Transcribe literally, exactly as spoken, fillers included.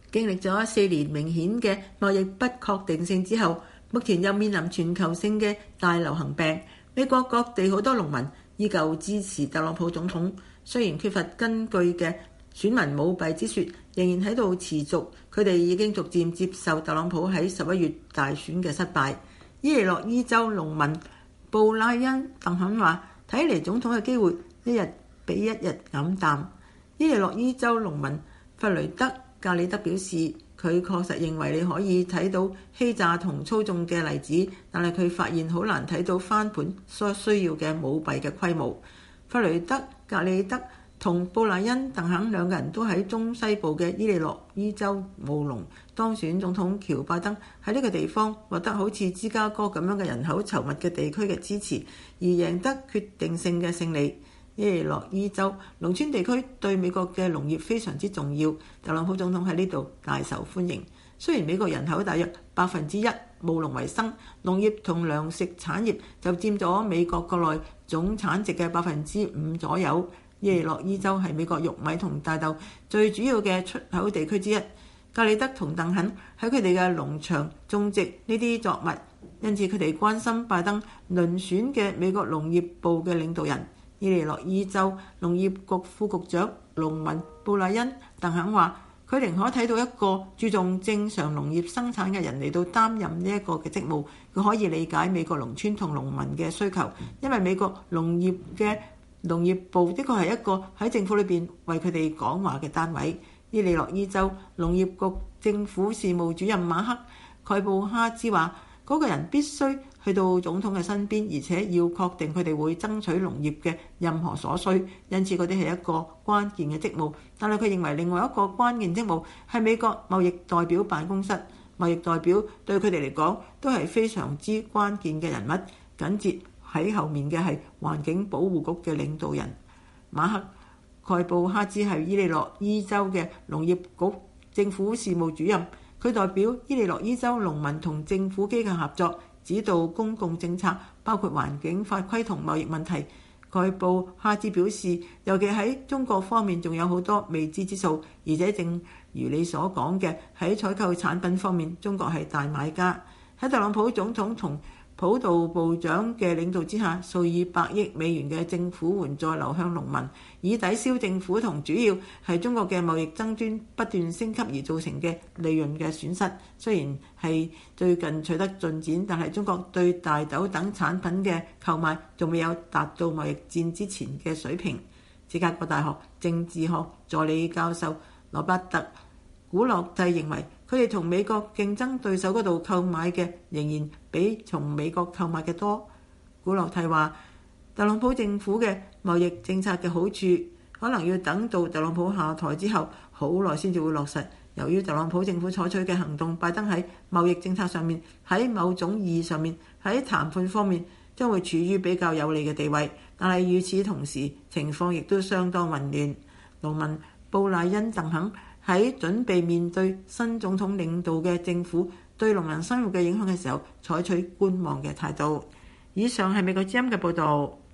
經歷咗四年明顯嘅貿易不確定性之後，目前又面臨全球性嘅大流行病。美國各地好多農民依舊支持特朗普總統，雖然缺乏根據嘅選民舞弊之説，仍然喺度持續。佢哋已經逐漸接受特朗普喺十一月大選嘅失敗。伊利諾伊州農民布拉恩鄧肯話：睇嚟總統嘅機會一日比一日黯淡。伊利諾伊州農民弗雷德格里德表示，佢確實認為你可以睇到欺詐同操縱嘅例子，但係佢發現好難睇到翻盤所需要嘅舞弊嘅規模。弗雷德格里德同布萊恩鄧肯兩個人都喺中西部嘅伊利諾伊州務農。當選總統喬拜登喺呢個地方獲得好似芝加哥咁樣嘅人口稠密嘅地區嘅支持，而贏得決定性嘅勝利。伊利諾伊州農村地區對美國嘅農業非常之重要，特朗普總統喺呢度大受歡迎。雖然美國人口大約百分之一務農為生，農業同糧食產業就佔咗美國國內總產值嘅百分之五左右。伊利諾伊州係美國玉米同大豆最主要嘅出口地區之一。格里德同鄧肯喺佢哋嘅農場種植呢啲作物，因此佢哋關心拜登輪選嘅美國農業部嘅領導人。伊利諾伊州農業局副局長農民布萊恩鄧肯話：佢寧可睇到一個注重正常農業生產嘅人嚟到擔任呢一個嘅職務。佢可以理解美國農村同農民嘅需求，因為美國農業嘅農業部的確係一個喺政府裏邊為佢哋講話嘅單位。伊利諾伊州農業局政府事務主任馬克蓋布哈茲話：嗰、那個人必須去到總統嘅身邊，而且要確定佢哋會爭取農業嘅任何所需，因此嗰啲係一個關鍵嘅職務。但係佢認為另外一個關鍵職務係美國貿易代表辦公室。貿易代表對佢哋嚟講都係非常之關鍵嘅人物。緊接喺後面嘅係環境保護局嘅領導人馬克蓋布哈茲，係伊利諾伊州嘅農業局政府事務主任。佢代表伊利諾伊州農民同政府機構合作，指導公共政策，包括環境法規同貿易問題。蓋布哈茲表示，尤其喺中國方面仲有好多未知之數，而且正如你所講嘅，喺採購產品方面，中國係大買家。喺特朗普總統同普渡部長嘅領導之下，數以百億美元嘅政府援助流向農民，以抵消政府同主要係中國嘅貿易爭端不斷升級而造成嘅利潤嘅損失。雖然係最近取得進展，但係中國對大豆等產品嘅購買仲未有達到貿易戰之前嘅水平。芝加哥大學政治學助理教授羅伯特古洛蒂認為，佢哋從美國競爭對手嗰度購買嘅仍然比從美國購買嘅多。古洛蒂話，特朗普政府嘅貿易政策嘅好處可能要等到特朗普下台之後好耐先至會落實。由於特朗普政府採取嘅行動，拜登喺貿易政策上面，喺某種意義上面，喺談判方面將會處於比較有利嘅地位。但係與此同時，情況亦都相當混亂。農民布萊恩鄧肯喺準備面對新總統領導嘅政府對農民生活嘅影響嘅時候，採取觀望嘅態度。以上係美國之音嘅報導。